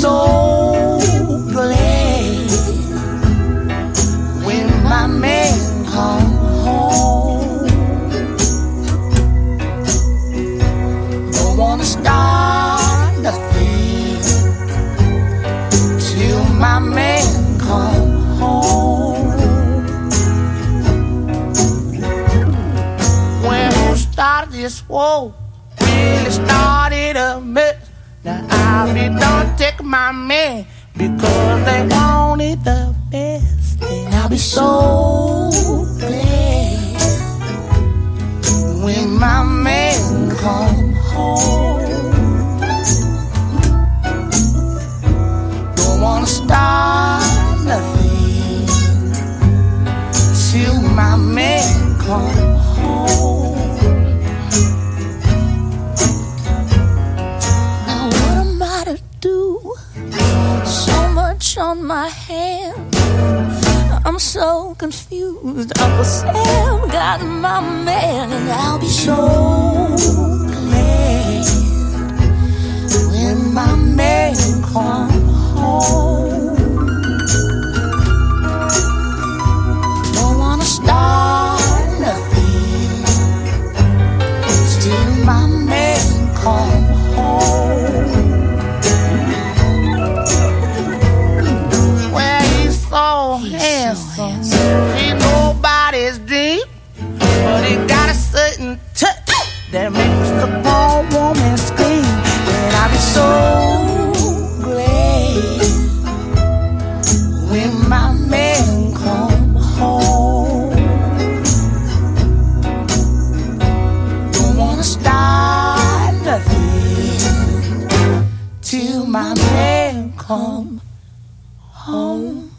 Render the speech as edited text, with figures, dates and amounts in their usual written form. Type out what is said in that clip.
so glad when my man come home. Don't wanna start nothing till my man come home. When who started this war really started a mess. Now I'll be done take my man because they wanted the best. And I'll be so glad when my man come home. Don't wanna start nothing till my man come home. On my hand, I'm so confused. Uncle Sam got my man, and I'll be so glad when my man come home. Don't wanna start nothing till my man come home. So handsome, he nobody's dream, but he got a certain touch that makes the poor woman scream. And I'll be so glad when my man come home. Don't wanna start nothing till my man come home.